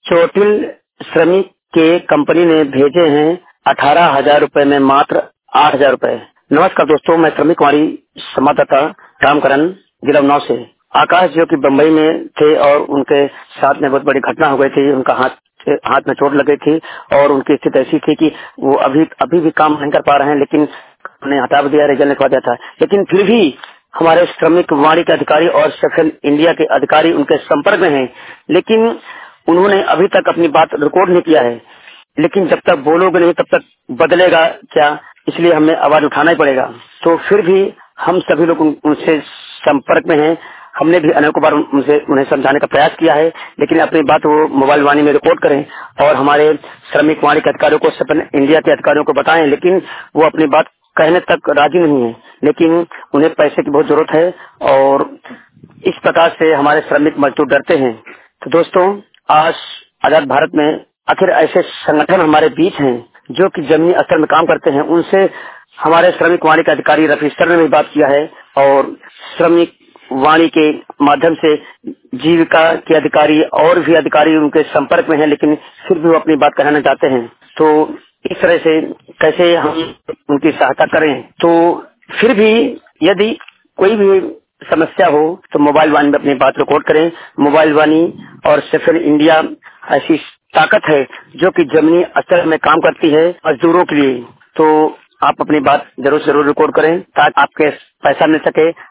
चोटिल श्रमिक के कंपनी ने भेजे हैं 18,000 रुपए में मात्र 8,000 रुपए। नमस्कार दोस्तों, मैं श्रमिक वाणी संवाददाता रामकरण जिला उन्नाव से। आकाश जो कि बम्बई में थे और उनके साथ में बहुत बड़ी घटना हो गई थी। उनका हाथ में चोट लग गई थी और उनकी स्थिति ऐसी थी कि वो अभी भी काम नहीं कर पा रहे हैं, लेकिन उन्हें हटा दिया, रिजल्ट लिखवा दिया था। लेकिन फिर भी हमारे श्रमिक वाणी के अधिकारी और सफल इंडिया के अधिकारी उनके संपर्क में हैं, लेकिन उन्होंने अभी तक अपनी बात रिकॉर्ड नहीं किया है। लेकिन जब तक बोलोगे नहीं तब तक बदलेगा क्या, इसलिए हमें आवाज उठाना ही पड़ेगा। तो फिर भी हम सभी लोग उनसे संपर्क में हैं। हमने भी अनेकों बार उन्हें समझाने का प्रयास किया है, लेकिन अपनी बात वो मोबाइल वाणी में रिकॉर्ड करें और हमारे श्रमिक वाणी के अधिकारियों को, सपन इंडिया के अधिकारियों को बताएं। लेकिन वो अपनी बात कहने तक राजी नहीं है, लेकिन उन्हें पैसे की बहुत जरूरत है और इस प्रकार से हमारे श्रमिक मजदूर डरते हैं। तो दोस्तों, आज आजाद भारत में आखिर ऐसे संगठन हमारे बीच हैं जो कि जमीनी स्तर में काम करते हैं। उनसे हमारे श्रमिक वाणी के अधिकारी रफी सर ने भी बात किया है और श्रमिक वाणी के माध्यम से जीविका के अधिकारी और भी अधिकारी उनके संपर्क में हैं, लेकिन फिर भी वो अपनी बात कहना चाहते हैं। तो इस तरह से कैसे हम उनकी सहायता करें। तो फिर भी यदि कोई भी समस्या हो तो मोबाइल वाणी में अपनी बात रिकॉर्ड करें। मोबाइल वाणी और सफल इंडिया ऐसी ताकत है जो कि जमीनी स्तर में काम करती है मजदूरों के लिए। तो आप अपनी बात जरूर रिकॉर्ड करें ताकि आपके पैसा मिल सके,